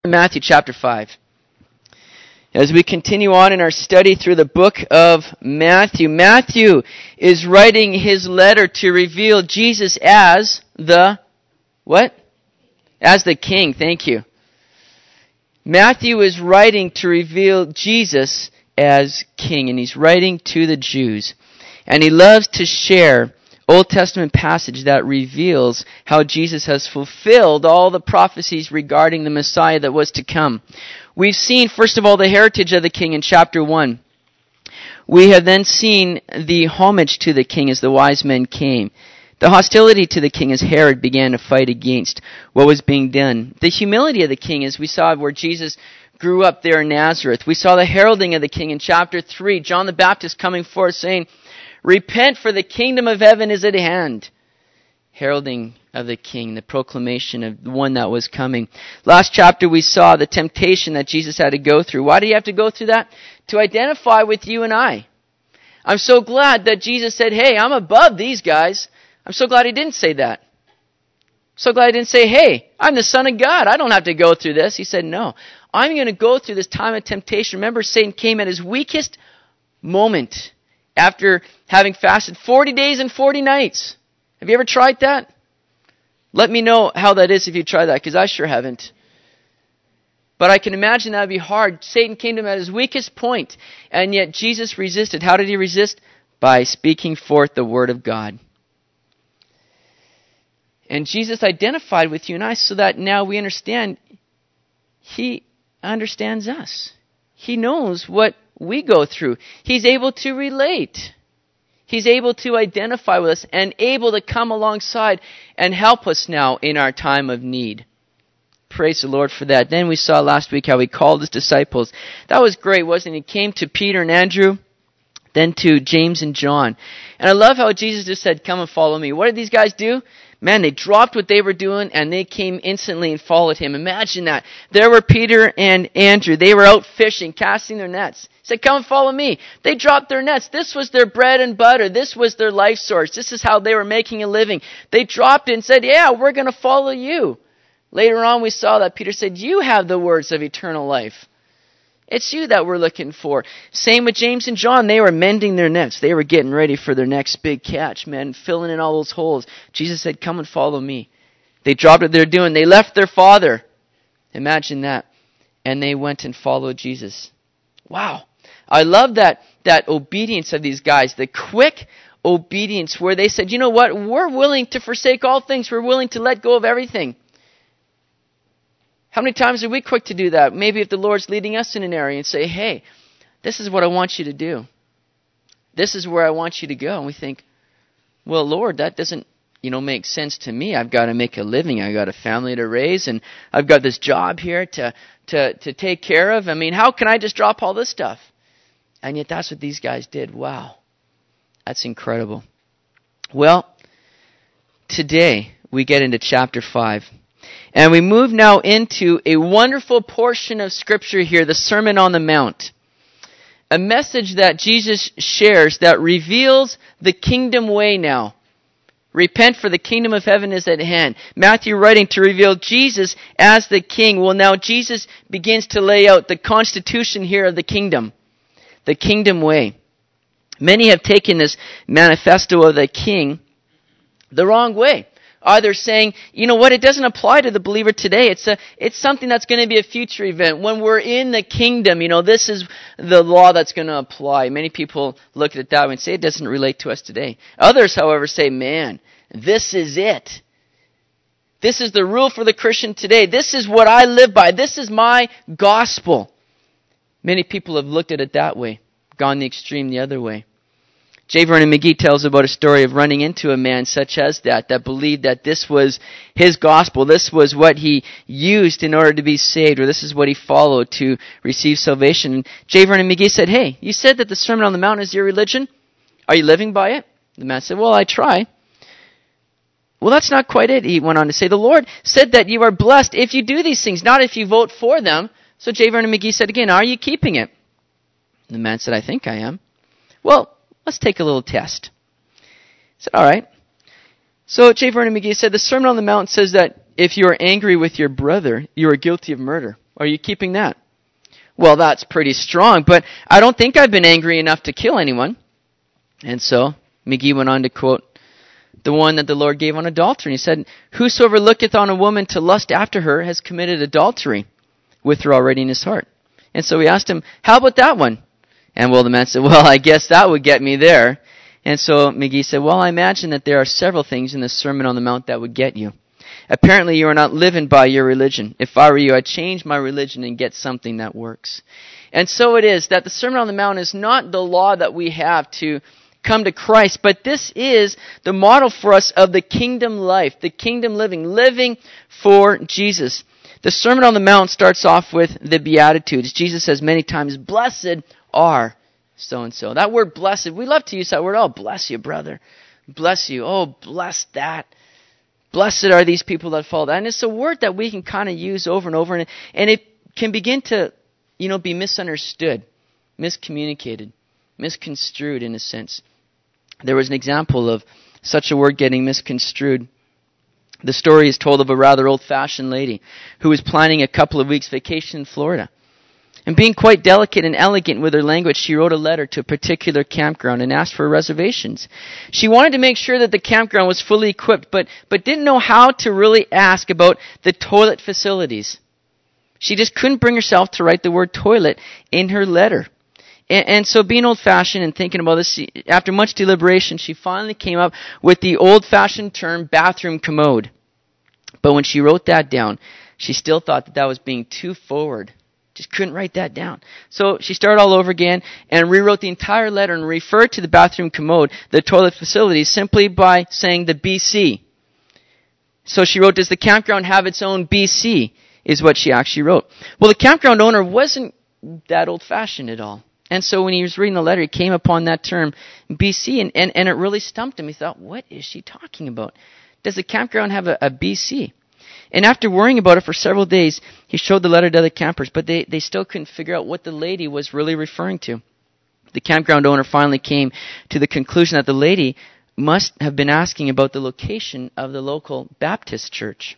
Matthew chapter 5. As we continue on in our study through the book of Matthew, Matthew is writing his letter to reveal Jesus as the, what? As the King, thank you. Matthew is writing to reveal Jesus as King, and he's writing to the Jews. And he loves to share Old Testament passage that reveals how Jesus has fulfilled all the prophecies regarding the Messiah that was to come. We've seen, first of all, the heritage of the king in chapter 1. We have then seen the homage to the king as the wise men came. The hostility to the king as Herod began to fight against what was being done. The humility of the king as we saw where Jesus grew up there in Nazareth. We saw the heralding of the king in chapter 3. John the Baptist coming forth saying, "Repent, for the kingdom of heaven is at hand." Heralding of the king, the proclamation of the one that was coming. Last chapter we saw the temptation that Jesus had to go through. Why did he have to go through that? To identify with you and I. I'm so glad that Jesus said, "Hey, I'm above these guys." I'm so glad he didn't say that. So glad he didn't say, "Hey, I'm the Son of God. I don't have to go through this." He said, "No, I'm going to go through this time of temptation." Remember, Satan came at his weakest moment after having fasted 40 days and 40 nights. Have you ever tried that? Let me know how that is if you try that, because I sure haven't. But I can imagine that would be hard. Satan came to him at his weakest point, and yet Jesus resisted. How did he resist? By speaking forth the word of God. And Jesus identified with you and I so that now we understand he understands us. He knows what we go through. He's able to relate. He's able to identify with us and able to come alongside and help us now in our time of need. Praise the Lord for that. Then we saw last week how he called his disciples. That was great, wasn't it? He came to Peter and Andrew, then to James and John. And I love how Jesus just said, "Come and follow me." What did these guys do? Man, they dropped what they were doing and they came instantly and followed him. Imagine that. There were Peter and Andrew. They were out fishing, casting their nets. He said, "Come and follow me." They dropped their nets. This was their bread and butter. This was their life source. This is how they were making a living. They dropped it and said, "Yeah, we're going to follow you." Later on, we saw that Peter said, "You have the words of eternal life. It's you that we're looking for." Same with James and John. They were mending their nets. They were getting ready for their next big catch, man, filling in all those holes. Jesus said, "Come and follow me." They dropped what they're doing. They left their father. Imagine that. And they went and followed Jesus. Wow. I love that obedience of these guys, the quick obedience where they said, "You know what? We're willing to forsake all things. We're willing to let go of everything." How many times are we quick to do that? Maybe if the Lord's leading us in an area and say, "Hey, this is what I want you to do. This is where I want you to go." And we think, "Well, Lord, that doesn't, make sense to me. I've got to make a living. I've got a family to raise, and I've got this job here to take care of. I mean, how can I just drop all this stuff?" And yet that's what these guys did. Wow. That's incredible. Well, today we get into chapter 5. And we move now into a wonderful portion of Scripture here, the Sermon on the Mount. A message that Jesus shares that reveals the kingdom way now. Repent, for the kingdom of heaven is at hand. Matthew writing to reveal Jesus as the king. Well, now Jesus begins to lay out the constitution here of the kingdom way. Many have taken this manifesto of the king the wrong way. Either saying, "You know what, it doesn't apply to the believer today. It's something that's going to be a future event. When we're in the kingdom, this is the law that's going to apply." Many people look at it that way and say it doesn't relate to us today. Others, however, say, "Man, this is it. This is the rule for the Christian today. This is what I live by. This is my gospel." Many people have looked at it that way, gone the extreme the other way. J. Vernon McGee tells about a story of running into a man such as that believed that this was his gospel. This was what he used in order to be saved, or this is what he followed to receive salvation. And J. Vernon McGee said, "Hey, you said that the Sermon on the Mount is your religion? Are you living by it?" The man said, "Well, I try." "Well, that's not quite it," he went on to say. "The Lord said that you are blessed if you do these things, not if you vote for them." So J. Vernon McGee said again, "Are you keeping it?" The man said, "I think I am." "Well, let's take a little test." I said, "All right." So J. Vernon McGee said, "The Sermon on the Mount says that if you are angry with your brother, you are guilty of murder." Are you keeping that? Well, that's pretty strong, but I don't think I've been angry enough to kill anyone. And so McGee went on to quote the one that the Lord gave on adultery. He said, whosoever looketh on a woman to lust after her has committed adultery with her already in his heart. And so we asked him, how about that one? And well, the man said, well, I guess that would get me there. And so McGee said, well, I imagine that there are several things in the Sermon on the Mount that would get you. Apparently you are not living by your religion. If I were you, I'd change my religion and get something that works. And so it is that the Sermon on the Mount is not the law that we have to come to Christ, but this is the model for us of the kingdom life, the kingdom living for Jesus. The Sermon on the Mount starts off with the Beatitudes. Jesus says many times, blessed are so-and-so. That word blessed, we love to use that word. Oh, bless you, brother. Bless you. Oh, bless that. Blessed are these people that follow that. And it's a word that we can kind of use over and over, and it can begin to, be misunderstood, miscommunicated, misconstrued in a sense. There was an example of such a word getting misconstrued. The story is told of a rather old-fashioned lady who was planning a couple of weeks vacation in Florida. And being quite delicate and elegant with her language, she wrote a letter to a particular campground and asked for reservations. She wanted to make sure that the campground was fully equipped, but didn't know how to really ask about the toilet facilities. She just couldn't bring herself to write the word toilet in her letter. And so being old-fashioned and thinking about this, after much deliberation, she finally came up with the old-fashioned term bathroom commode. But when she wrote that down, she still thought that was being too forward. Just couldn't write that down. So she started all over again and rewrote the entire letter and referred to the bathroom commode, the toilet facilities, simply by saying the BC. So she wrote, does the campground have its own BC, is what she actually wrote. Well, the campground owner wasn't that old-fashioned at all. And so when he was reading the letter, he came upon that term BC, and it really stumped him. He thought, what is she talking about? Does the campground have a BC? And after worrying about it for several days, he showed the letter to other campers, but they still couldn't figure out what the lady was really referring to. The campground owner finally came to the conclusion that the lady must have been asking about the location of the local Baptist church.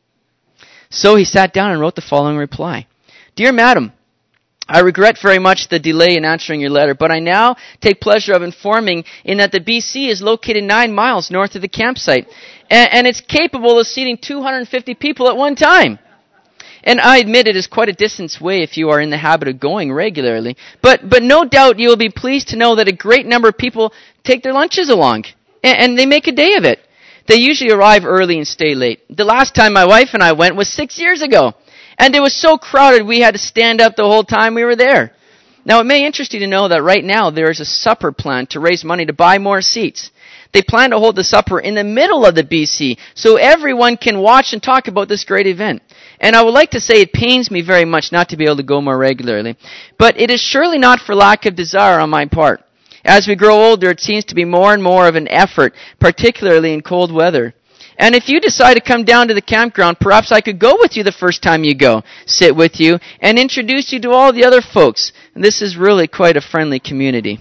So he sat down and wrote the following reply. Dear Madam, I regret very much the delay in answering your letter, but I now take pleasure of informing in that the BC is located 9 miles north of the campsite, and it's capable of seating 250 people at one time. And I admit it is quite a distance away if you are in the habit of going regularly, but no doubt you will be pleased to know that a great number of people take their lunches along, and they make a day of it. They usually arrive early and stay late. The last time my wife and I went was 6 years ago. And it was so crowded we had to stand up the whole time we were there. Now, it may interest you to know that right now there is a supper plan to raise money to buy more seats. They plan to hold the supper in the middle of the BC so everyone can watch and talk about this great event. And I would like to say it pains me very much not to be able to go more regularly. But it is surely not for lack of desire on my part. As we grow older, it seems to be more and more of an effort, particularly in cold weather. And if you decide to come down to the campground, perhaps I could go with you the first time you go, sit with you, and introduce you to all the other folks. And this is really quite a friendly community.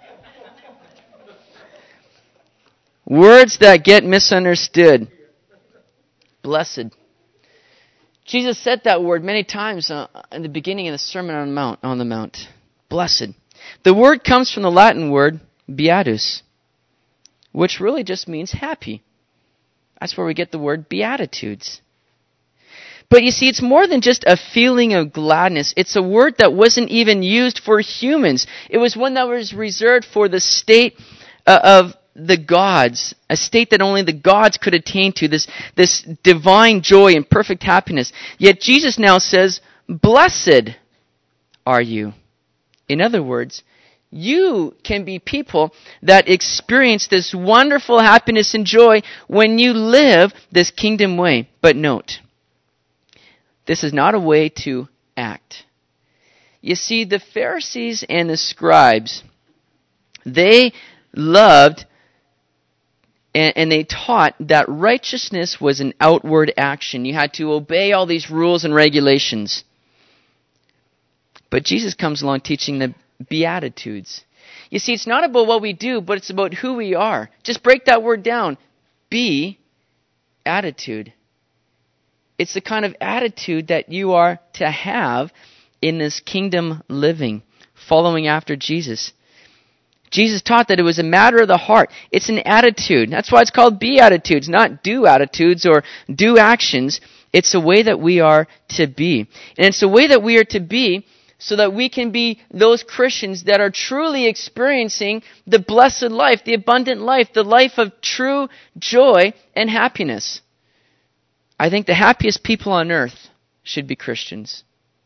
Words that get misunderstood. Blessed. Jesus said that word many times in the beginning of the Sermon on the Mount. Blessed. The word comes from the Latin word beatus, which really just means happy. That's where we get the word Beatitudes. But you see, it's more than just a feeling of gladness. It's a word that wasn't even used for humans. It was one that was reserved for the state of the gods, a state that only the gods could attain to, this divine joy and perfect happiness. Yet Jesus now says, blessed are you. In other words, you can be people that experience this wonderful happiness and joy when you live this kingdom way. But note, this is not a way to act. You see, the Pharisees and the scribes, they loved and they taught that righteousness was an outward action. You had to obey all these rules and regulations. But Jesus comes along teaching the Beatitudes. You see, it's not about what we do, but it's about who we are. Just break that word down. Be attitude. It's the kind of attitude that you are to have in this kingdom living, following after Jesus. Jesus taught that it was a matter of the heart. It's an attitude. That's why it's called beatitudes, not do attitudes or do actions. It's the way that we are to be. And it's the way that we are to be so that we can be those Christians that are truly experiencing the blessed life, the abundant life, the life of true joy and happiness. I think the happiest people on earth should be Christians.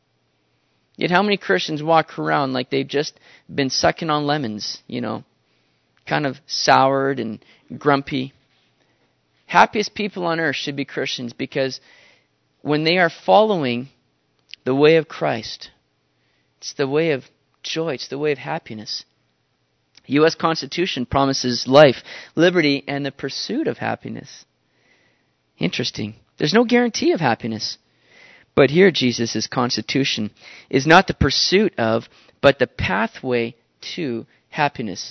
Yet how many Christians walk around like they've just been sucking on lemons, kind of soured and grumpy? Happiest people on earth should be Christians, because when they are following the way of Christ, it's the way of joy, it's the way of happiness. The U.S. Constitution promises life, liberty, and the pursuit of happiness. Interesting. There's no guarantee of happiness. But here Jesus' constitution is not the pursuit of, but the pathway to happiness.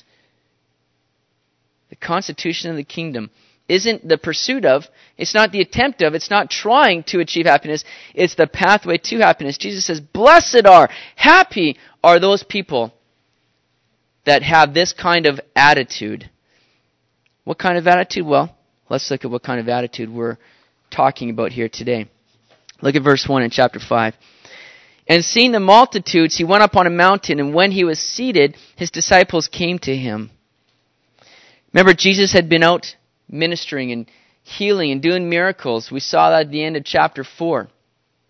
The constitution of the kingdom isn't the pursuit of, it's not the attempt of, it's not trying to achieve happiness, it's the pathway to happiness. Jesus says, blessed are, happy are those people that have this kind of attitude. What kind of attitude? Well, let's look at what kind of attitude we're talking about here today. Look at verse 1 in chapter 5. And seeing the multitudes, he went up on a mountain, and when he was seated, his disciples came to him. Remember, Jesus had been out ministering and healing and doing miracles. We saw that at the end of chapter 4. And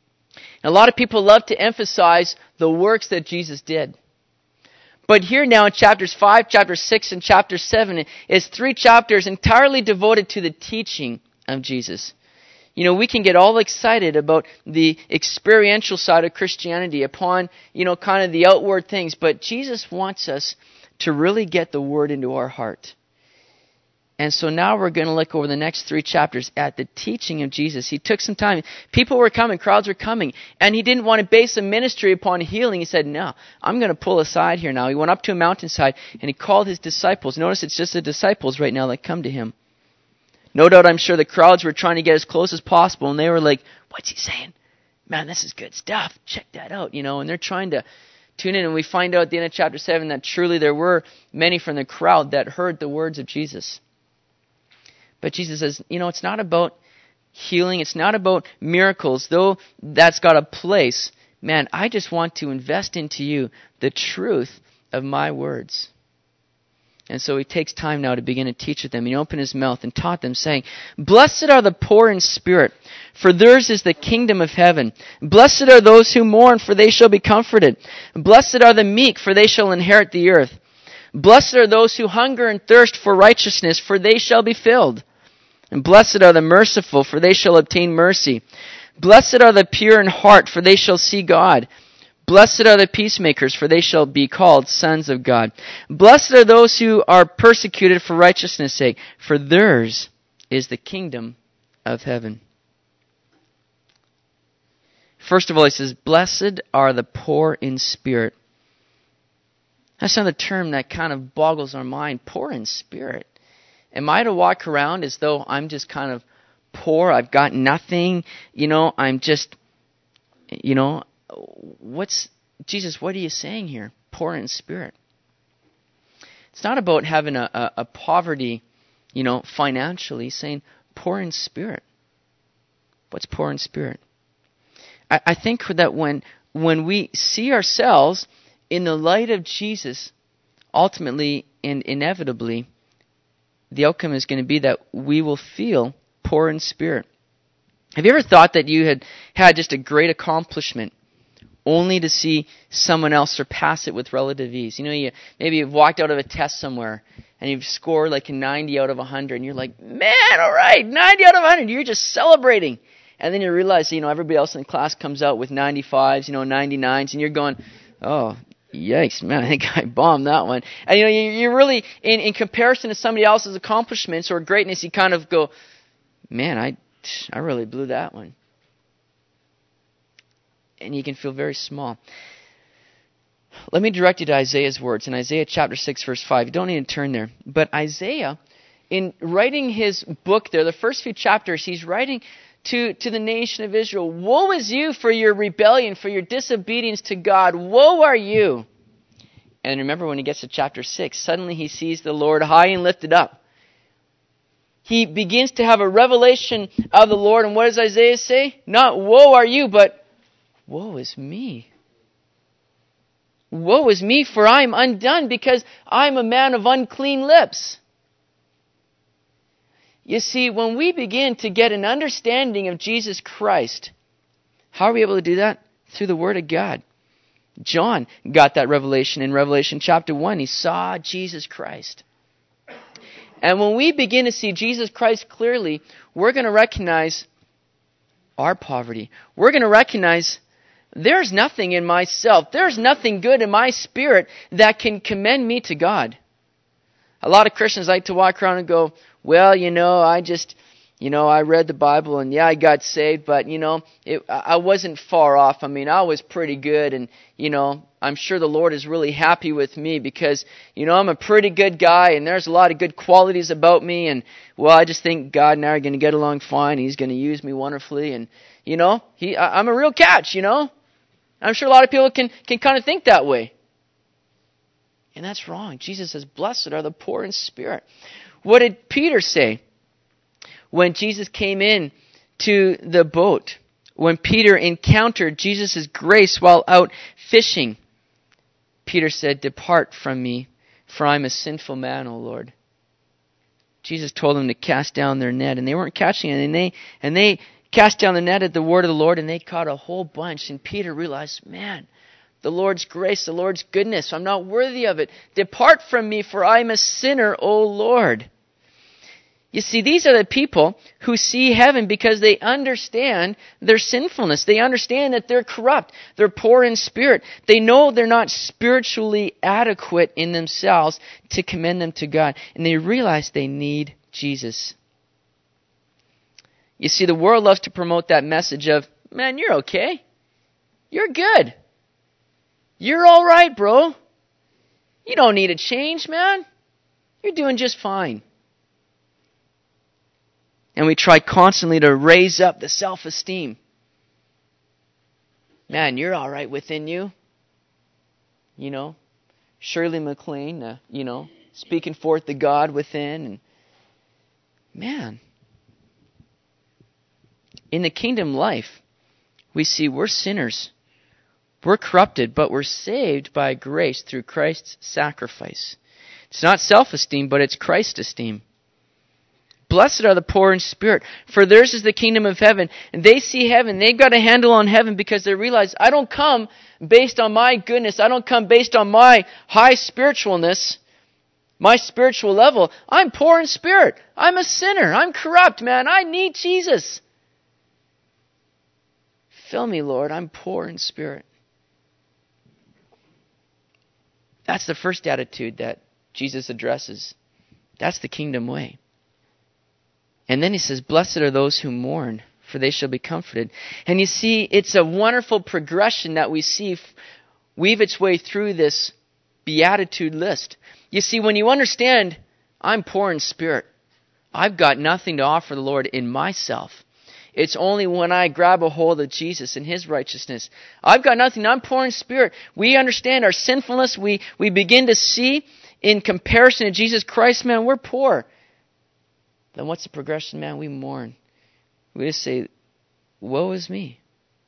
a lot of people love to emphasize the works that Jesus did. But here now in chapters 5, chapter 6, and chapter 7, is 3 chapters entirely devoted to the teaching of Jesus. We can get all excited about the experiential side of Christianity upon, kind of the outward things. But Jesus wants us to really get the Word into our heart. And so now we're going to look over the next 3 chapters at the teaching of Jesus. He took some time. People were coming, crowds were coming. And he didn't want to base a ministry upon healing. He said, no, I'm going to pull aside here now. He went up to a mountainside and he called his disciples. Notice it's just the disciples right now that come to him. No doubt I'm sure the crowds were trying to get as close as possible, and they were like, what's he saying? Man, this is good stuff. Check that out, and they're trying to tune in. And we find out at the end of chapter 7 that truly there were many from the crowd that heard the words of Jesus. But Jesus says, it's not about healing. It's not about miracles, though that's got a place. Man, I just want to invest into you the truth of my words. And so he takes time now to begin to teach with them. He opened his mouth and taught them, saying, blessed are the poor in spirit, for theirs is the kingdom of heaven. Blessed are those who mourn, for they shall be comforted. Blessed are the meek, for they shall inherit the earth. Blessed are those who hunger and thirst for righteousness, for they shall be filled. And blessed are the merciful, for they shall obtain mercy. Blessed are the pure in heart, for they shall see God. Blessed are the peacemakers, for they shall be called sons of God. Blessed are those who are persecuted for righteousness' sake, for theirs is the kingdom of heaven. First of all, he says, blessed are the poor in spirit. That's another term that kind of boggles our mind. Poor in spirit. Am I to walk around as though I'm just kind of poor? I've got nothing. I'm just, Jesus, what are you saying here? Poor in spirit. It's not about having a poverty, financially. He's saying poor in spirit. What's poor in spirit? I think that when we see ourselves in the light of Jesus, ultimately and inevitably, the outcome is going to be that we will feel poor in spirit. Have you ever thought that you had just a great accomplishment only to see someone else surpass it with relative ease? Maybe you've walked out of a test somewhere and you've scored like a 90 out of 100 and you're like, man, all right, 90 out of 100. You're just celebrating. And then you realize, everybody else in the class comes out with 95s, 99s, and you're going, oh, yikes, man, I think I bombed that one. And you're really, in comparison to somebody else's accomplishments or greatness, you kind of go, man, I really blew that one. And you can feel very small. Let me direct you to Isaiah's words in Isaiah chapter 6, verse 5. You don't need to turn there. But Isaiah, in writing his book there, the first few chapters, he's writing to the nation of Israel, woe is you for your rebellion, for your disobedience to God. Woe are you. And remember when he gets to chapter 6, suddenly he sees the Lord high and lifted up. He begins to have a revelation of the Lord. And what does Isaiah say? Not woe are you, but woe is me. Woe is me, for I am undone, because I am a man of unclean lips. You see, when we begin to get an understanding of Jesus Christ, how are we able to do that? Through the Word of God. John got that revelation in Revelation chapter 1. He saw Jesus Christ. And when we begin to see Jesus Christ clearly, we're going to recognize our poverty. We're going to recognize there's nothing in myself, there's nothing good in my spirit that can commend me to God. A lot of Christians like to walk around and go, well, I read the Bible and I got saved, but, I wasn't far off. I mean, I was pretty good and, I'm sure the Lord is really happy with me because, I'm a pretty good guy and there's a lot of good qualities about me and, I just think God and I are going to get along fine. He's going to use me wonderfully and, I'm a real catch, I'm sure a lot of people can kind of think that way. And that's wrong. Jesus says, blessed are the poor in spirit. What did Peter say when Jesus came in to the boat? When Peter encountered Jesus' grace while out fishing, Peter said, depart from me, for I'm a sinful man, O Lord. Jesus told them to cast down their net, and they weren't catching it. And they cast down the net at the word of the Lord, and they caught a whole bunch. And Peter realized, man, the Lord's grace, the Lord's goodness, I'm not worthy of it. Depart from me, for I'm a sinner, O Lord. You see, these are the people who see heaven because they understand their sinfulness. They understand that they're corrupt. They're poor in spirit. They know they're not spiritually adequate in themselves to commend them to God. And they realize they need Jesus. You see, the world loves to promote that message of, man, you're okay. You're good. You're all right, bro. You don't need a change, man. You're doing just fine. And we try constantly to raise up the self-esteem. Man, you're all right within you. Shirley MacLaine, speaking forth the God within. And man, in the kingdom life, we see we're sinners. We're corrupted, but we're saved by grace through Christ's sacrifice. It's not self-esteem, but it's Christ esteem. Blessed are the poor in spirit, for theirs is the kingdom of heaven. And they see heaven. They've got a handle on heaven because they realize, I don't come based on my goodness. I don't come based on my high spiritualness, my spiritual level. I'm poor in spirit. I'm a sinner. I'm corrupt, man. I need Jesus. Fill me, Lord. I'm poor in spirit. That's the first attitude that Jesus addresses. That's the kingdom way. And then he says, blessed are those who mourn, for they shall be comforted. And you see, it's a wonderful progression that we see weave its way through this beatitude list. You see, when you understand, I'm poor in spirit. I've got nothing to offer the Lord in myself. It's only when I grab a hold of Jesus and His righteousness. I've got nothing. I'm poor in spirit. We understand our sinfulness. We begin to see in comparison to Jesus Christ, man, we're poor. Then what's the progression, man? We mourn. We just say, woe is me.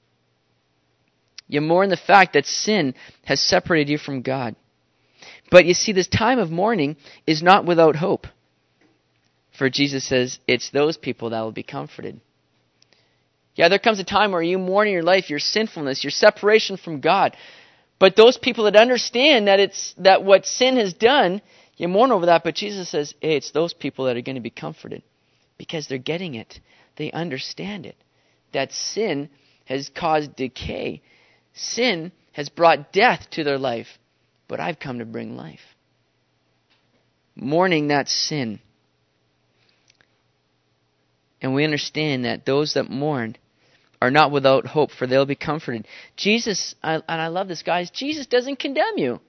You mourn the fact that sin has separated you from God. But you see, this time of mourning is not without hope. For Jesus says, it's those people that will be comforted. Yeah, there comes a time where you mourn in your life, your sinfulness, your separation from God. But those people that understand that what sin has done, you mourn over that, but Jesus says, hey, it's those people that are going to be comforted because they're getting it. They understand it. That sin has caused decay. Sin has brought death to their life, but I've come to bring life. Mourning that sin. And we understand that those that mourn are not without hope, for they'll be comforted. Jesus, and I love this, guys, Jesus doesn't condemn you.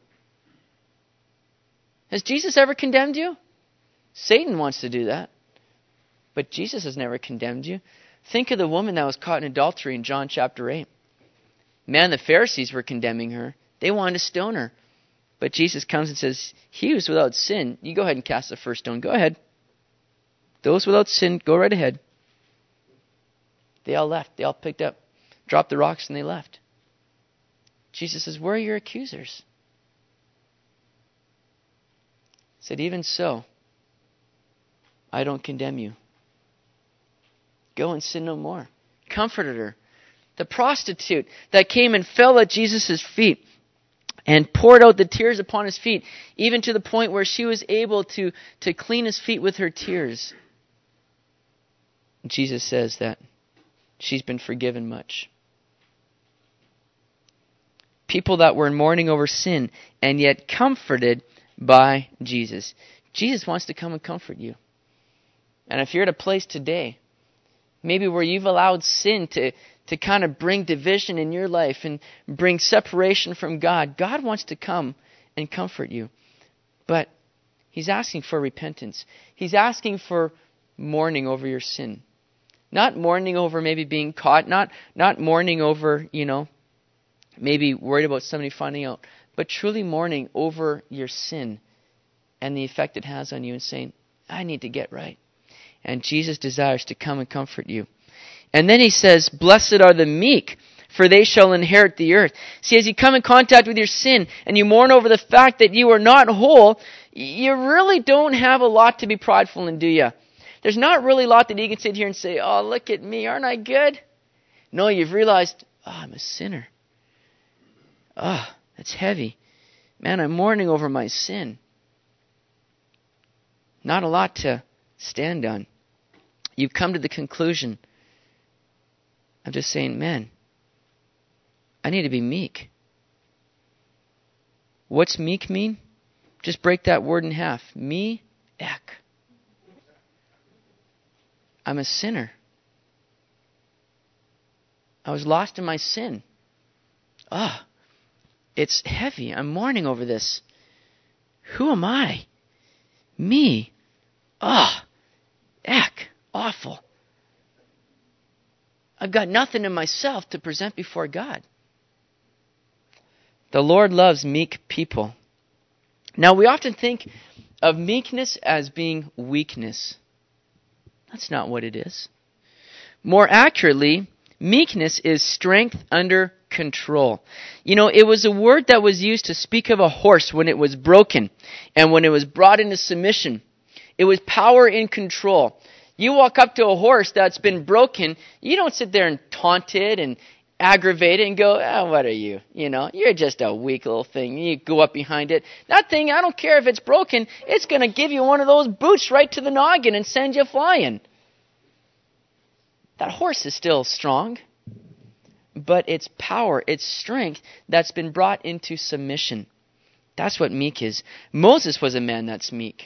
Has Jesus ever condemned you? Satan wants to do that. But Jesus has never condemned you. Think of the woman that was caught in adultery in John chapter 8. Man, the Pharisees were condemning her. They wanted to stone her. But Jesus comes and says, he who's without sin, you go ahead and cast the first stone. Go ahead. Those without sin, go right ahead. They all left. They all picked up, dropped the rocks, and they left. Jesus says, where are your accusers? He said, even so, I don't condemn you. Go and sin no more. Comforted her. The prostitute that came and fell at Jesus' feet and poured out the tears upon his feet, even to the point where she was able to clean his feet with her tears. Jesus says that she's been forgiven much. People that were mourning over sin and yet comforted by Jesus. Jesus wants to come and comfort you. And if you're at a place today, maybe where you've allowed sin to kind of bring division in your life and bring separation from God, God wants to come and comfort you. But he's asking for repentance. He's asking for mourning over your sin. Not mourning over maybe being caught, not mourning over, maybe worried about somebody finding out, but truly mourning over your sin and the effect it has on you and saying, I need to get right. And Jesus desires to come and comfort you. And then he says, blessed are the meek, for they shall inherit the earth. See, as you come in contact with your sin and you mourn over the fact that you are not whole, you really don't have a lot to be prideful in, do you? There's not really a lot that you can sit here and say, oh, look at me, aren't I good? No, you've realized, I'm a sinner. That's heavy. Man, I'm mourning over my sin. Not a lot to stand on. You've come to the conclusion of just saying, man, I need to be meek. What's meek mean? Just break that word in half. Me-ek. I'm a sinner. I was lost in my sin. It's heavy. I'm mourning over this. Who am I? Me. Ek. Awful. I've got nothing in myself to present before God. The Lord loves meek people. Now, we often think of meekness as being weakness. That's not what it is. More accurately, meekness is strength under control. It was a word that was used to speak of a horse when it was broken and when it was brought into submission. It was power in control. You walk up to a horse that's been broken, you don't sit there and taunt it and aggravate it and go, what are you? You're just a weak little thing. You go up behind it. That thing, I don't care if it's broken, it's going to give you one of those boots right to the noggin and send you flying. That horse is still strong, but it's power, it's strength that's been brought into submission. That's what meek is. Moses was a man that's meek.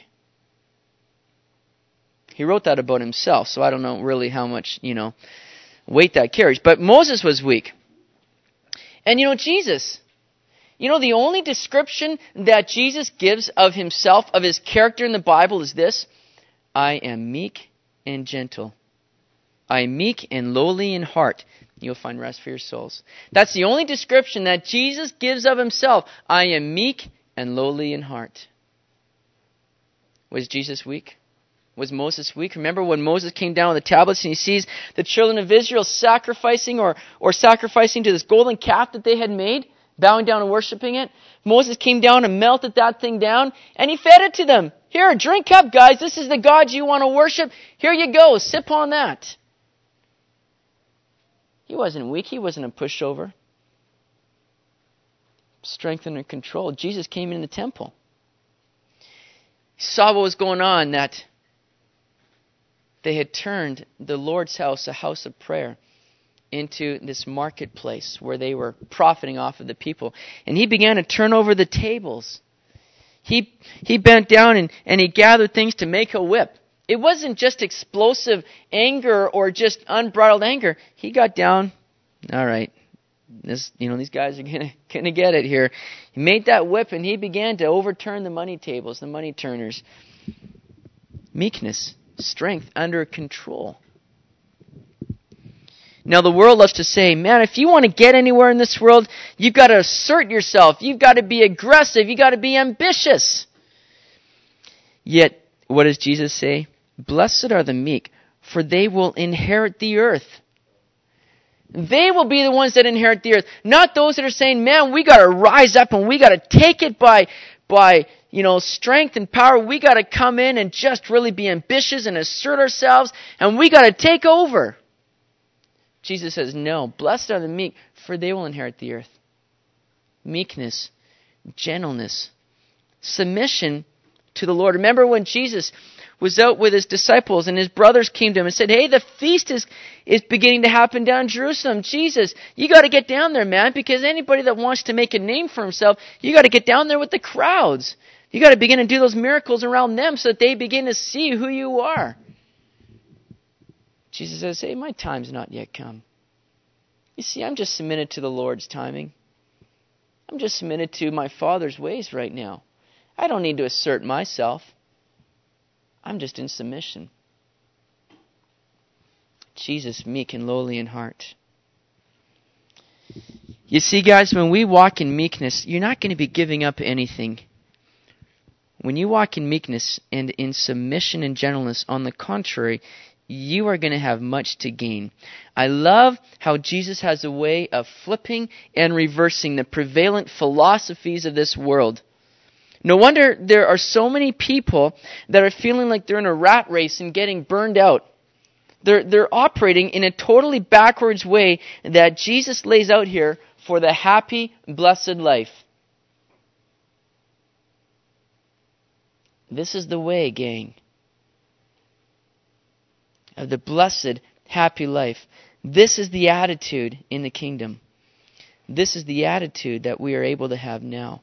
He wrote that about himself, so I don't know really how much, weight that carries. But Moses was weak. And Jesus, the only description that Jesus gives of himself, of his character in the Bible is this: I am meek and gentle. I am meek and lowly in heart. You'll find rest for your souls. That's the only description that Jesus gives of himself. I am meek and lowly in heart. Was Jesus weak? Was Moses weak? Remember when Moses came down with the tablets and he sees the children of Israel sacrificing or sacrificing to this golden calf that they had made, bowing down and worshiping it? Moses came down and melted that thing down and he fed it to them. Here, drink up, guys. This is the God you want to worship. Here you go. Sip on that. He wasn't weak. He wasn't a pushover. Strength under control. Jesus came in the temple. He saw what was going on, that they had turned the Lord's house, a house of prayer, into this marketplace where they were profiting off of the people. And he began to turn over the tables. He bent down and he gathered things to make a whip. It wasn't just explosive anger or just unbridled anger. He got down. All right, these guys are gonna get it here. He made that whip and he began to overturn the money tables, the money turners. Meekness, strength under control. Now, the world loves to say, man, if you want to get anywhere in this world, you've got to assert yourself. You've got to be aggressive. You've got to be ambitious. Yet, what does Jesus say? Blessed are the meek, for they will inherit the earth. They will be the ones that inherit the earth. Not those that are saying, man, we got to rise up and we got to take it by strength and power. We got to come in and just really be ambitious and assert ourselves, and we got to take over. Jesus says, no, blessed are the meek, for they will inherit the earth. Meekness, gentleness, submission to the Lord. Remember when Jesus was out with his disciples and his brothers came to him and said, hey, the feast is beginning to happen down in Jerusalem. Jesus, you got to get down there, man, because anybody that wants to make a name for himself, you got to get down there with the crowds. You got to begin to do those miracles around them so that they begin to see who you are. Jesus says, hey, my time's not yet come. You see, I'm just submitted to the Lord's timing. I'm just submitted to my Father's ways right now. I don't need to assert myself. I'm just in submission. Jesus, meek and lowly in heart. You see, guys, when we walk in meekness, you're not going to be giving up anything. When you walk in meekness and in submission and gentleness, on the contrary, you are going to have much to gain. I love how Jesus has a way of flipping and reversing the prevalent philosophies of this world. No wonder there are so many people that are feeling like they're in a rat race and getting burned out. They're operating in a totally backwards way that Jesus lays out here for the happy, blessed life. This is the way, gang, of the blessed, happy life. This is the attitude in the kingdom. This is the attitude that we are able to have now.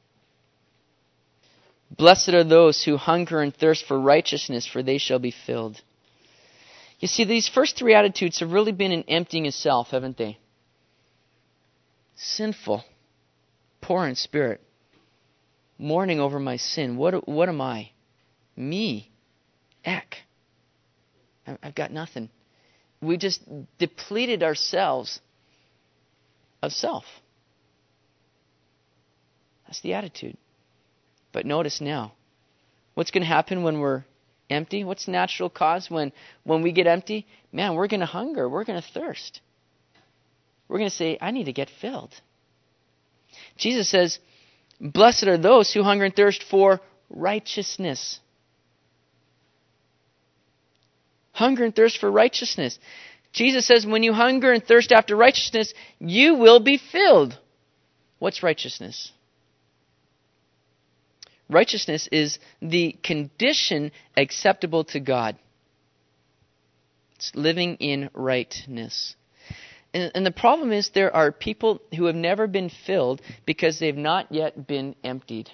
Blessed are those who hunger and thirst for righteousness, for they shall be filled. You see, these first three attitudes have really been an emptying of self, haven't they? Sinful, poor in spirit, mourning over my sin. What am I? Me. Eck. I've got nothing. We just depleted ourselves of self. That's the attitude. But notice now, what's going to happen when we're empty? What's the natural cause when we get empty? Man, we're going to hunger. We're going to thirst. We're going to say, I need to get filled. Jesus says, blessed are those who hunger and thirst for righteousness. Hunger and thirst for righteousness. Jesus says, when you hunger and thirst after righteousness, you will be filled. What's righteousness? Righteousness is the condition acceptable to God. It's living in rightness. And the problem is there are people who have never been filled because they've not yet been emptied.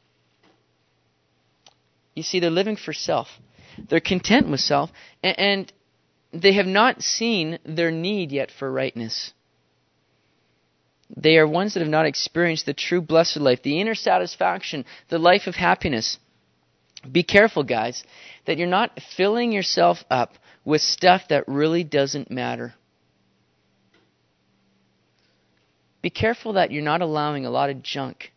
You see, they're living for self. They're content with self, and they have not seen their need yet for rightness. They are ones that have not experienced the true blessed life, the inner satisfaction, the life of happiness. Be careful, guys, that you're not filling yourself up with stuff that really doesn't matter. Be careful that you're not allowing a lot of junk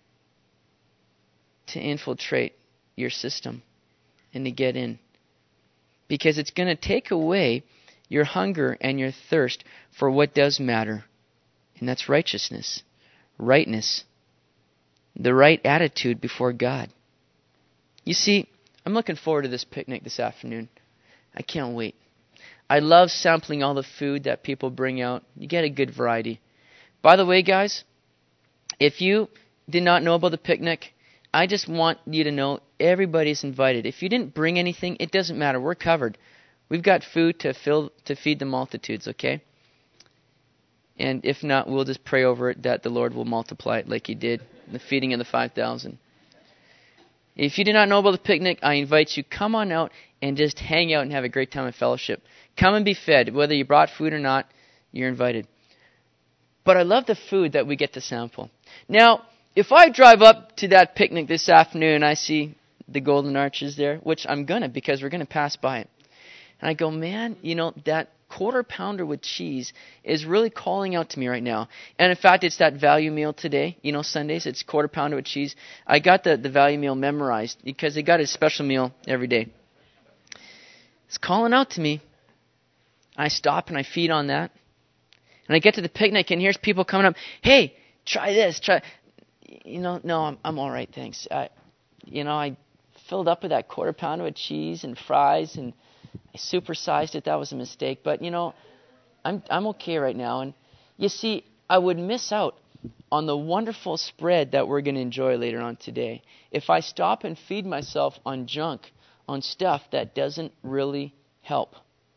to infiltrate your system and to get in. Because it's going to take away your hunger and your thirst for what does matter. And that's righteousness, rightness, the right attitude before God. You see, I'm looking forward to this picnic this afternoon. I can't wait. I love sampling all the food that people bring out. You get a good variety. By the way, guys, if you did not know about the picnic, I just want you to know everybody's invited. If you didn't bring anything, it doesn't matter. We're covered. We've got food to feed the multitudes, okay? And if not, we'll just pray over it that the Lord will multiply it like He did in the feeding of the 5,000. If you did not know about the picnic, I invite you, come on out and just hang out and have a great time of fellowship. Come and be fed. Whether you brought food or not, you're invited. But I love the food that we get to sample. Now, if I drive up to that picnic this afternoon and I see the Golden Arches there, which I'm going to because we're going to pass by it. And I go, man, that Quarter Pounder with cheese is really calling out to me right now. And in fact, it's that value meal today. You know, Sundays, it's Quarter Pounder with cheese. I got the value meal memorized because they got a special meal every day. It's calling out to me. I stop and I feed on that. And I get to the picnic and here's people coming up. Hey, try this. No, I'm all right, thanks. I filled up with that Quarter Pounder with cheese and fries, and I supersized it. That was a mistake. But, I'm okay right now. And you see, I would miss out on the wonderful spread that we're going to enjoy later on today if I stop and feed myself on junk, on stuff that doesn't really help.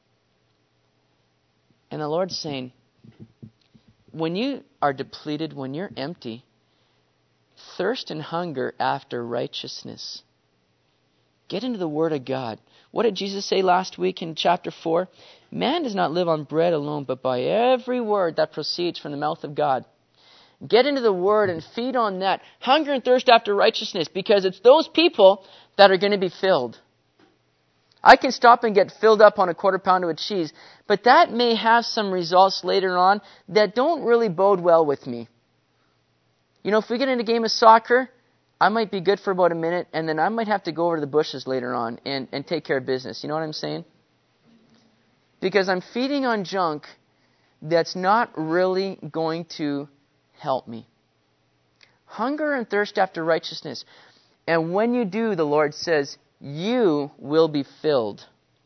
And the Lord's saying, when you are depleted, when you're empty, thirst and hunger after righteousness. Get into the Word of God. What did Jesus say last week in chapter 4? Man does not live on bread alone, but by every word that proceeds from the mouth of God. Get into the Word and feed on that. Hunger and thirst after righteousness, because it's those people that are going to be filled. I can stop and get filled up on a Quarter Pounder with cheese, but that may have some results later on that don't really bode well with me. If we get in a game of soccer, I might be good for about a minute, and then I might have to go over to the bushes later on and take care of business. You know what I'm saying? Because I'm feeding on junk that's not really going to help me. Hunger and thirst after righteousness. And when you do, the Lord says, you will be filled.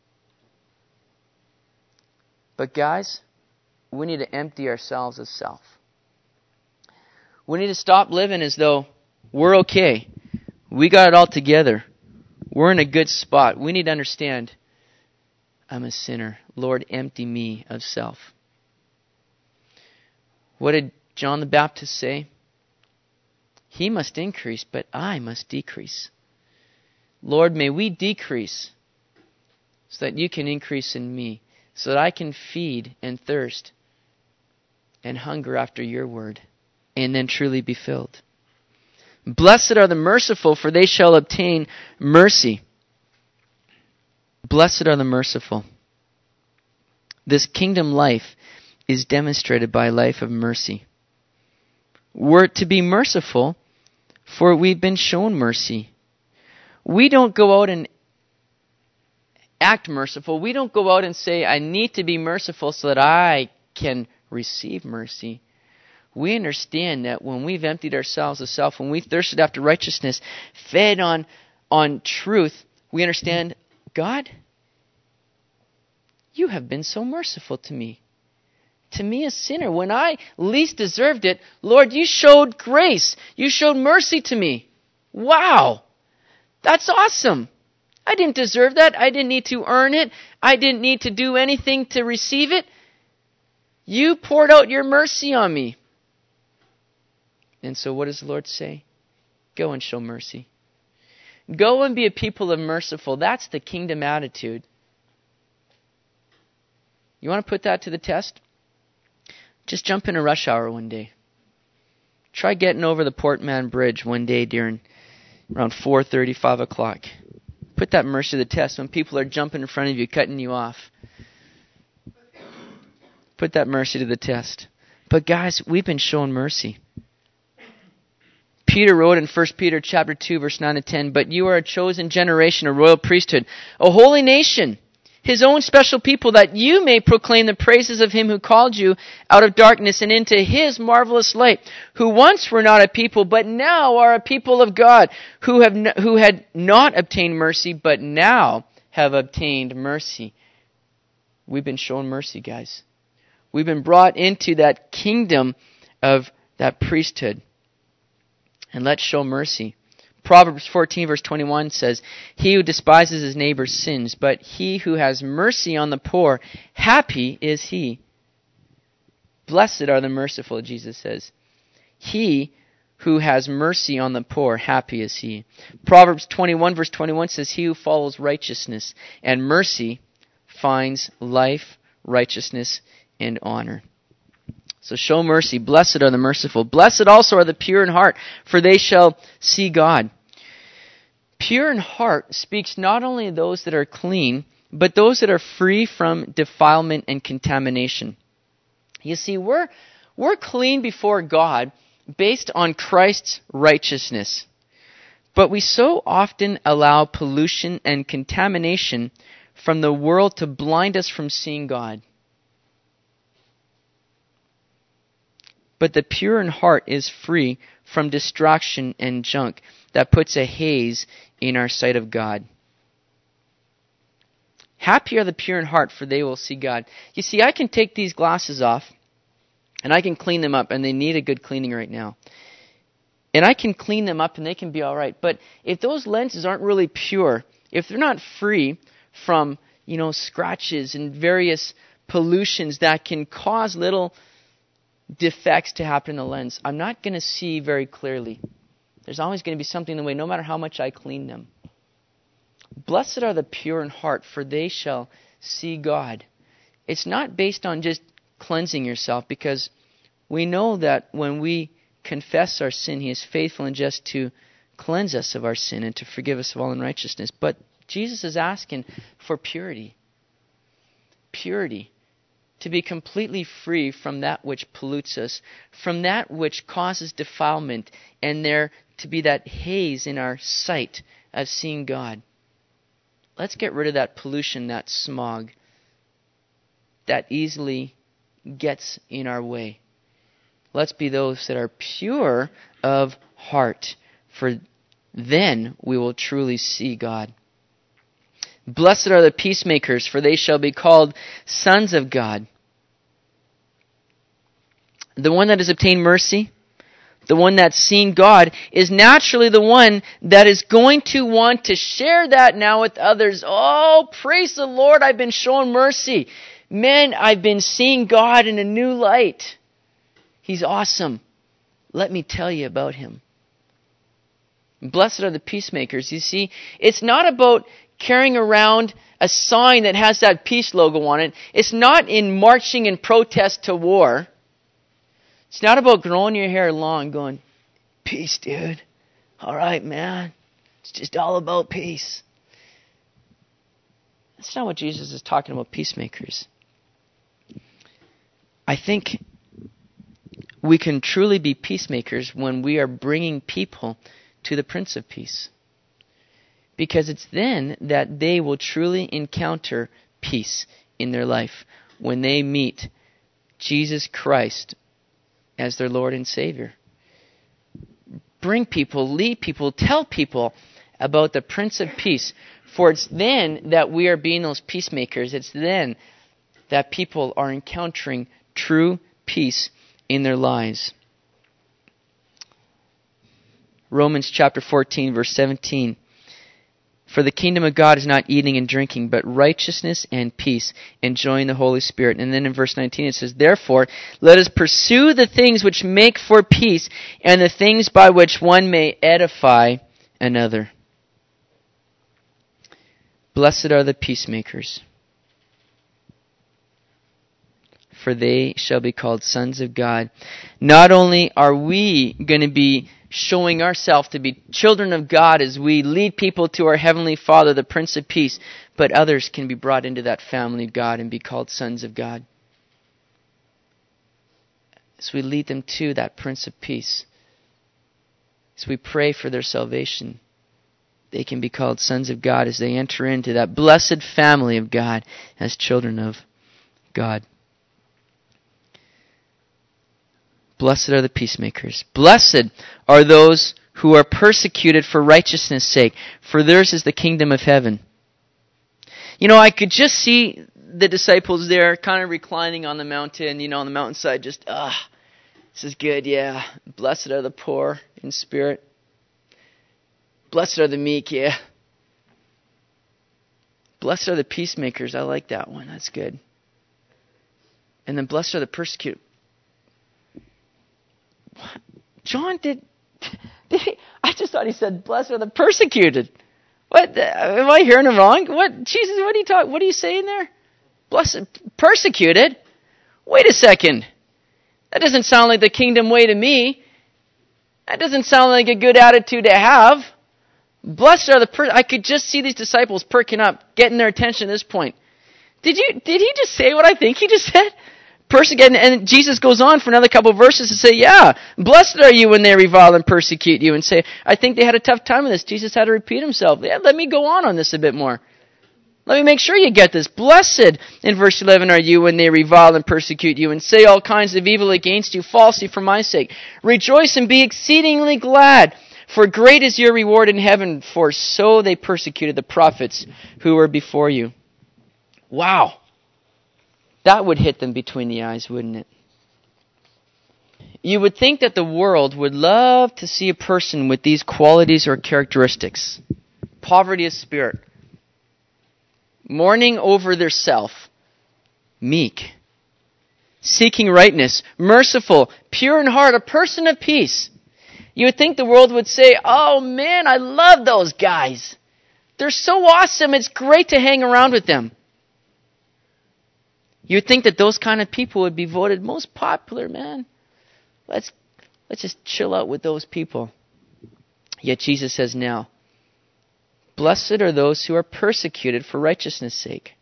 But guys, we need to empty ourselves of self. We need to stop living as though we're okay. We got it all together. We're in a good spot. We need to understand, I'm a sinner. Lord, empty me of self. What did John the Baptist say? He must increase, but I must decrease. Lord, may we decrease so that you can increase in me, so that I can feed and thirst and hunger after your word, and then truly be filled. Blessed are the merciful, for they shall obtain mercy. Blessed are the merciful. This kingdom life is demonstrated by a life of mercy. We're to be merciful, for we've been shown mercy. We don't go out and act merciful. We don't go out and say, I need to be merciful so that I can receive mercy. We understand that when we've emptied ourselves of self, when we've thirsted after righteousness, fed on truth, we understand, God, you have been so merciful to me. To me, a sinner, when I least deserved it, Lord, you showed grace. You showed mercy to me. Wow! That's awesome. I didn't deserve that. I didn't need to earn it. I didn't need to do anything to receive it. You poured out your mercy on me. And so what does the Lord say? Go and show mercy. Go and be a people of merciful. That's the kingdom attitude. You want to put that to the test? Just jump in a rush hour one day. Try getting over the Portman Bridge one day during around 4:30, 5 o'clock. Put that mercy to the test when people are jumping in front of you, cutting you off. Put that mercy to the test. But guys, we've been shown mercy. Peter wrote in 1 Peter chapter 2, verse 9 to 10, but you are a chosen generation, a royal priesthood, a holy nation, his own special people, that you may proclaim the praises of him who called you out of darkness and into his marvelous light, who once were not a people, but now are a people of God, who had not obtained mercy, but now have obtained mercy. We've been shown mercy, guys. We've been brought into that kingdom of that priesthood. And let's show mercy. Proverbs 14 verse 21 says, he who despises his neighbor sins, but he who has mercy on the poor, happy is he. Blessed are the merciful, Jesus says. He who has mercy on the poor, happy is he. Proverbs 21 verse 21 says, he who follows righteousness and mercy finds life, righteousness, and honor. So show mercy. Blessed are the merciful. Blessed also are the pure in heart, for they shall see God. Pure in heart speaks not only of those that are clean, but those that are free from defilement and contamination. You see, we're clean before God based on Christ's righteousness. But we so often allow pollution and contamination from the world to blind us from seeing God. But the pure in heart is free from distraction and junk that puts a haze in our sight of God. Happy are the pure in heart, for they will see God. You see, I can take these glasses off, and I can clean them up, and they need a good cleaning right now. And I can clean them up, and they can be all right. But if those lenses aren't really pure, if they're not free from, scratches and various pollutions that can cause little defects to happen in the lens, I'm not going to see very clearly. There's always going to be something in the way, no matter how much I clean them. Blessed are the pure in heart, for they shall see God. It's not based on just cleansing yourself, because we know that when we confess our sin, He is faithful and just to cleanse us of our sin and to forgive us of all unrighteousness. But Jesus is asking for purity. Purity. To be completely free from that which pollutes us, from that which causes defilement, and there to be that haze in our sight of seeing God. Let's get rid of that pollution, that smog, that easily gets in our way. Let's be those that are pure of heart, for then we will truly see God. Blessed are the peacemakers, for they shall be called sons of God. The one that has obtained mercy, the one that's seen God, is naturally the one that is going to want to share that now with others. Oh, praise the Lord, I've been shown mercy. Man, I've been seeing God in a new light. He's awesome. Let me tell you about Him. Blessed are the peacemakers. You see, it's not about carrying around a sign that has that peace logo on it. It's not in marching in protest to war. It's not about growing your hair long going, peace, dude. All right, man. It's just all about peace. That's not what Jesus is talking about, peacemakers. I think we can truly be peacemakers when we are bringing people to the Prince of Peace. Because it's then that they will truly encounter peace in their life, when they meet Jesus Christ as their Lord and Savior. Bring people, lead people, tell people about the Prince of Peace. For it's then that we are being those peacemakers. It's then that people are encountering true peace in their lives. Romans chapter 14, verse 17. For the kingdom of God is not eating and drinking, but righteousness and peace, enjoying the Holy Spirit. And then in verse 19 it says, therefore, let us pursue the things which make for peace, and the things by which one may edify another. Blessed are the peacemakers, for they shall be called sons of God. Not only are we going to be showing ourselves to be children of God as we lead people to our Heavenly Father, the Prince of Peace, but others can be brought into that family of God and be called sons of God. As we lead them to that Prince of Peace, as we pray for their salvation, they can be called sons of God as they enter into that blessed family of God as children of God. Blessed are the peacemakers. Blessed are those who are persecuted for righteousness' sake, for theirs is the kingdom of heaven. I could just see the disciples there kind of reclining on the mountain, on the mountainside, just, this is good, yeah. Blessed are the poor in spirit. Blessed are the meek, yeah. Blessed are the peacemakers. I like that one. That's good. And then blessed are the persecuted. What? John did he? I just thought he said, blessed are the persecuted. What? Am I hearing him wrong? What? Jesus, what are you saying there? Blessed, persecuted? Wait a second. That doesn't sound like the kingdom way to me. That doesn't sound like a good attitude to have. Blessed are the I could just see these disciples perking up, getting their attention at this point. Did he just say what I think he just said? Persecute, and Jesus goes on for another couple of verses to say, yeah, blessed are you when they revile and persecute you, and say, I think they had a tough time with this. Jesus had to repeat himself. Yeah, let me go on this a bit more. Let me make sure you get this. Blessed, in verse 11, are you when they revile and persecute you and say all kinds of evil against you falsely for my sake. Rejoice and be exceedingly glad, for great is your reward in heaven, for so they persecuted the prophets who were before you. Wow. That would hit them between the eyes, wouldn't it? You would think that the world would love to see a person with these qualities or characteristics. Poverty of spirit. Mourning over their self. Meek. Seeking rightness. Merciful. Pure in heart. A person of peace. You would think the world would say, oh man, I love those guys. They're so awesome. It's great to hang around with them. You would think that those kind of people would be voted most popular, man. Let's just chill out with those people. Yet Jesus says now, blessed are those who are persecuted for righteousness' sake.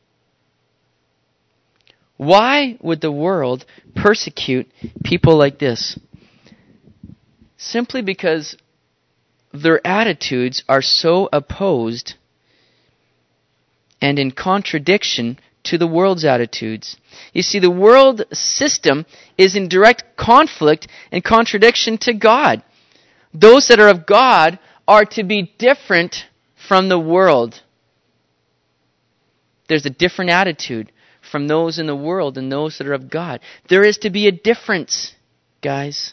Why would the world persecute people like this? Simply because their attitudes are so opposed and in contradiction to the world's attitudes. You see, the world system is in direct conflict and contradiction to God. Those that are of God are to be different from the world. There's a different attitude from those in the world and those that are of God. There is to be a difference, guys.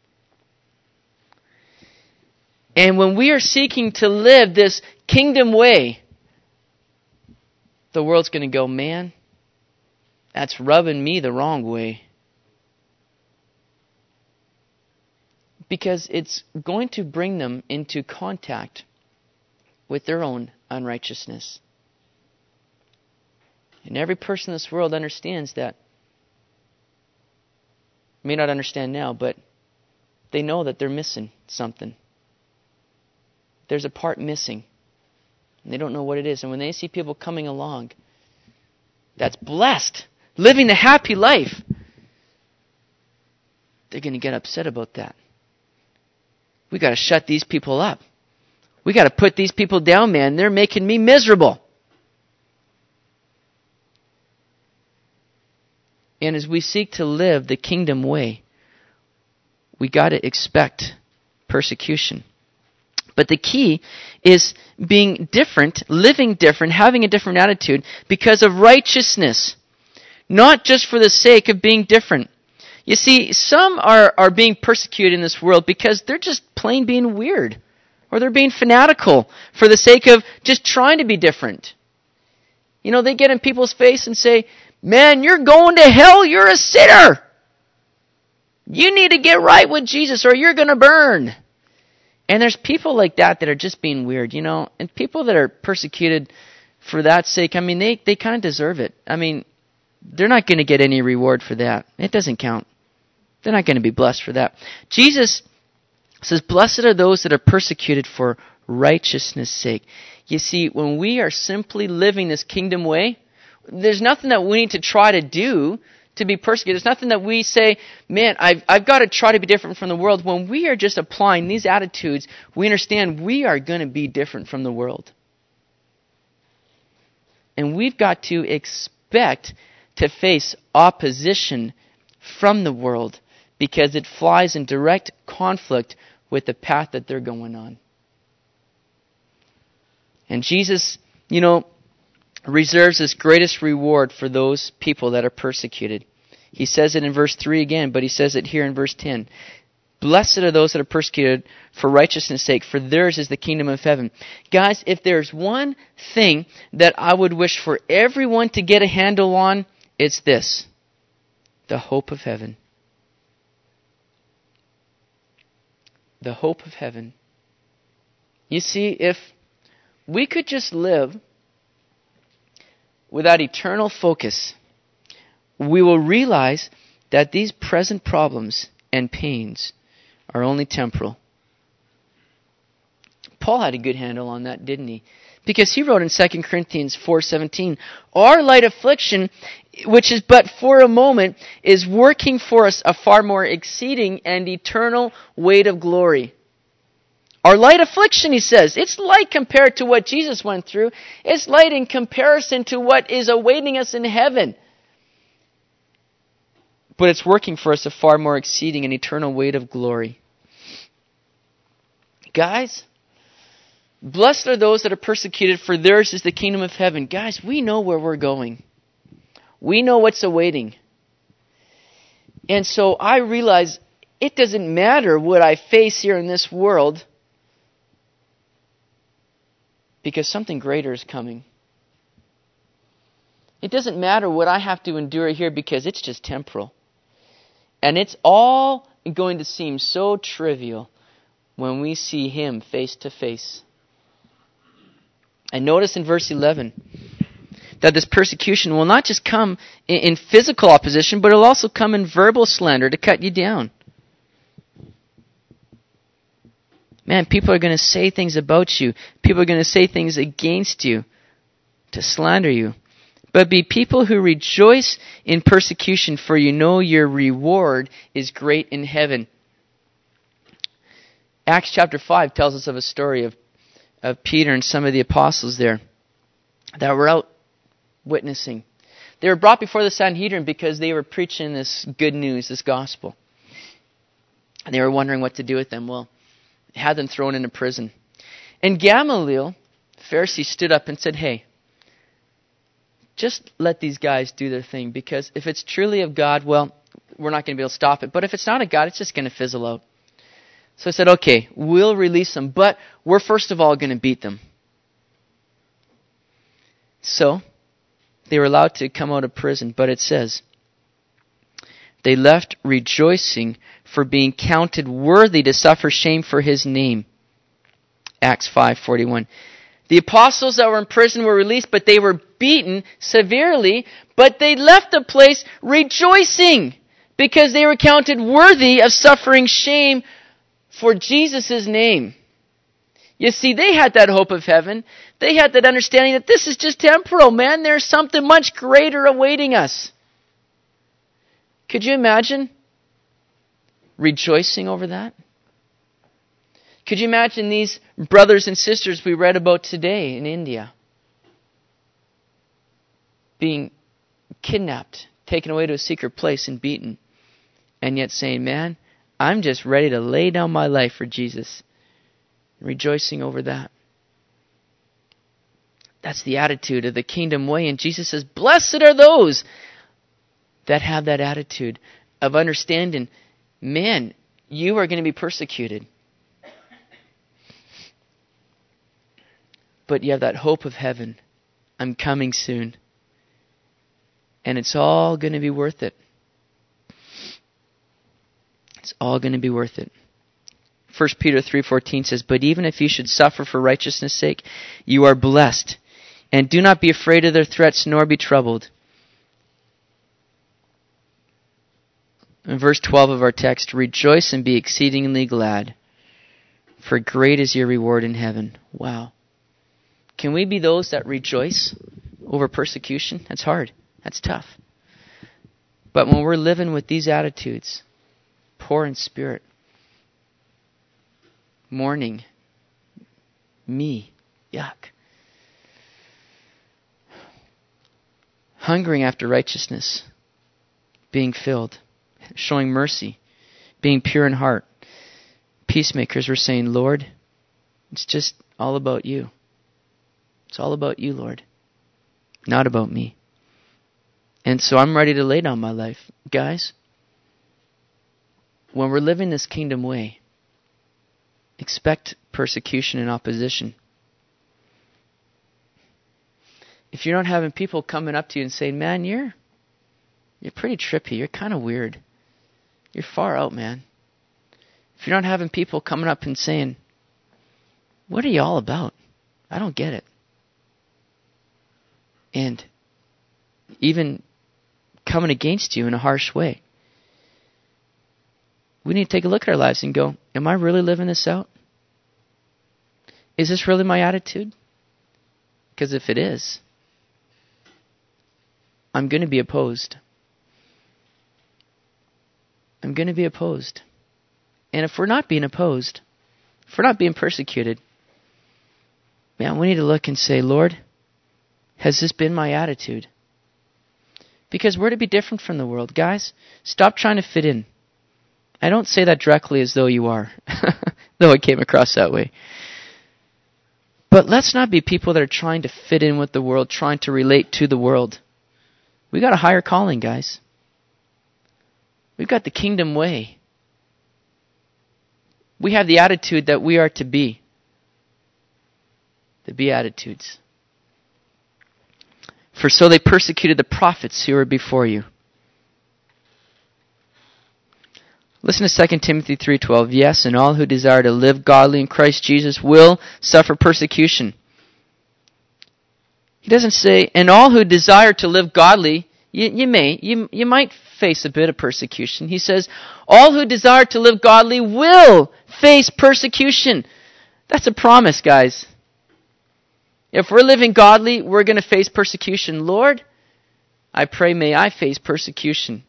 And when we are seeking to live this kingdom way, the world's going to go, man, that's rubbing me the wrong way. Because it's going to bring them into contact with their own unrighteousness. And every person in this world understands that. May not understand now, but they know that they're missing something. There's a part missing. And they don't know what it is. And when they see people coming along that's blessed, living a happy life, they're going to get upset about that. We got to shut these people up. We got to put these people down, man. They're making me miserable. And as we seek to live the kingdom way, we got to expect persecution. But the key is being different, living different, having a different attitude because of righteousness. Not just for the sake of being different. You see, some are being persecuted in this world because they're just plain being weird. Or they're being fanatical for the sake of just trying to be different. You know, they get in people's face and say, man, you're going to hell, you're a sinner. You need to get right with Jesus or you're going to burn. And there's people like that are just being weird, you know. And people that are persecuted for that sake, I mean, they kind of deserve it. I mean, they're not going to get any reward for that. It doesn't count. They're not going to be blessed for that. Jesus says, blessed are those that are persecuted for righteousness' sake. You see, when we are simply living this kingdom way, there's nothing that we need to try to do to be persecuted. There's nothing that we say, man, I've got to try to be different from the world. When we are just applying these attitudes, we understand we are going to be different from the world. And we've got to expect to face opposition from the world because it flies in direct conflict with the path that they're going on. And Jesus, you know, reserves his greatest reward for those people that are persecuted. He says it in verse 3 again, but he says it here in verse 10. Blessed are those that are persecuted for righteousness' sake, for theirs is the kingdom of heaven. Guys, if there's one thing that I would wish for everyone to get a handle on, it's this: the hope of heaven. The hope of heaven. You see, if we could just live without eternal focus, we will realize that these present problems and pains are only temporal. Paul had a good handle on that, didn't he? Because he wrote in 2 Corinthians 4:17, our light affliction, which is but for a moment, is working for us a far more exceeding and eternal weight of glory. Our light affliction, he says, it's light compared to what Jesus went through. It's light in comparison to what is awaiting us in heaven. But it's working for us a far more exceeding and eternal weight of glory. Guys, blessed are those that are persecuted, for theirs is the kingdom of heaven. Guys, we know where we're going. We know what's awaiting. And so I realize it doesn't matter what I face here in this world, because something greater is coming. It doesn't matter what I have to endure here, because it's just temporal. And it's all going to seem so trivial when we see Him face to face. And notice in verse 11 that this persecution will not just come in physical opposition, but it'll also come in verbal slander to cut you down. Man, people are going to say things about you. People are going to say things against you to slander you. But be people who rejoice in persecution, for you know your reward is great in heaven. Acts chapter 5 tells us of a story of Peter and some of the apostles there that were out witnessing. They were brought before the Sanhedrin because they were preaching this good news, this gospel. And they were wondering what to do with them. Well, they had them thrown into prison. And Gamaliel, the Pharisee, stood up and said, hey, just let these guys do their thing, because if it's truly of God, well, we're not going to be able to stop it. But if it's not of God, it's just going to fizzle out. So I said, okay, we'll release them, but we're first of all going to beat them. So they were allowed to come out of prison, but it says, they left rejoicing for being counted worthy to suffer shame for His name. Acts 5:41. The apostles that were in prison were released, but they were beaten severely, but they left the place rejoicing because they were counted worthy of suffering shame for Jesus' name. You see, they had that hope of heaven. They had that understanding that this is just temporal, man. There's something much greater awaiting us. Could you imagine rejoicing over that? Could you imagine these brothers and sisters we read about today in India being kidnapped, taken away to a secret place and beaten, and yet saying, man, I'm just ready to lay down my life for Jesus, rejoicing over that. That's the attitude of the kingdom way. And Jesus says, blessed are those that have that attitude of understanding, man, you are going to be persecuted. But you have that hope of heaven. I'm coming soon. And it's all going to be worth it. It's all going to be worth it. 1 Peter 3:14 says, but even if you should suffer for righteousness' sake, you are blessed. And do not be afraid of their threats, nor be troubled. In verse 12 of our text, rejoice and be exceedingly glad, for great is your reward in heaven. Wow. Can we be those that rejoice over persecution? That's hard. That's tough. But when we're living with these attitudes, poor in spirit, mourning, me, yuck, hungering after righteousness, being filled, showing mercy, being pure in heart, peacemakers, we're saying, Lord, it's just all about you. It's all about you, Lord, not about me. And so I'm ready to lay down my life. Guys, when we're living this kingdom way, expect persecution and opposition. If you're not having people coming up to you and saying, man, you're pretty trippy, you're kind of weird, you're far out, man. If you're not having people coming up and saying, what are you all about? I don't get it. And even coming against you in a harsh way. We need to take a look at our lives and go, am I really living this out? Is this really my attitude? Because if it is, I'm going to be opposed. I'm going to be opposed. And if we're not being opposed, if we're not being persecuted, man, we need to look and say, Lord, has this been my attitude? Because we're to be different from the world. Guys, stop trying to fit in. I don't say that directly as though you are, though it came across that way. But let's not be people that are trying to fit in with the world, trying to relate to the world. We got a higher calling, guys. We've got the kingdom way. We have the attitude that we are to be. The Beatitudes. For so they persecuted the prophets who were before you. Listen to 2 Timothy 3:12. Yes, and all who desire to live godly in Christ Jesus will suffer persecution. He doesn't say, and all who desire to live godly, you might face a bit of persecution. He says, all who desire to live godly will face persecution. That's a promise, guys. If we're living godly, we're going to face persecution. Lord, I pray may I face persecution.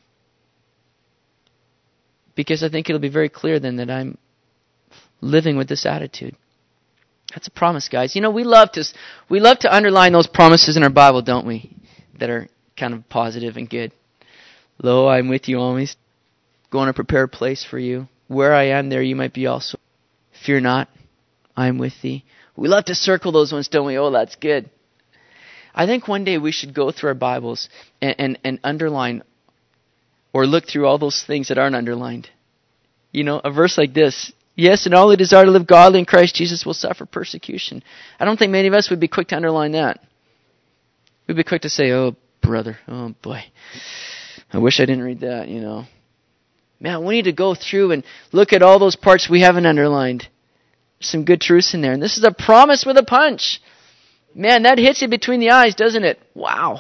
Because I think it'll be very clear then that I'm living with this attitude. That's a promise, guys. You know, we love to underline those promises in our Bible, don't we? That are kind of positive and good. Lo, I'm with you always. Going to prepare a place for you. Where I am, there you might be also. Fear not, I am with thee. We love to circle those ones, don't we? Oh, that's good. I think one day we should go through our Bibles and underline or look through all those things that aren't underlined. You know, a verse like this. Yes, and all who desire to live godly in Christ Jesus will suffer persecution. I don't think many of us would be quick to underline that. We'd be quick to say, oh, brother, oh, boy. I wish I didn't read that, you know. Man, we need to go through and look at all those parts we haven't underlined. Some good truths in there. And this is a promise with a punch. Man, that hits you between the eyes, doesn't it? Wow.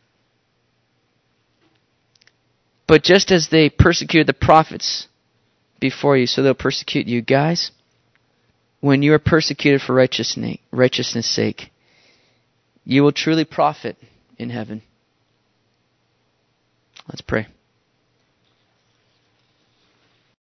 But just as they persecuted the prophets before you, so they'll persecute you. Guys, when you are persecuted for righteousness' sake, you will truly profit in heaven. Let's pray.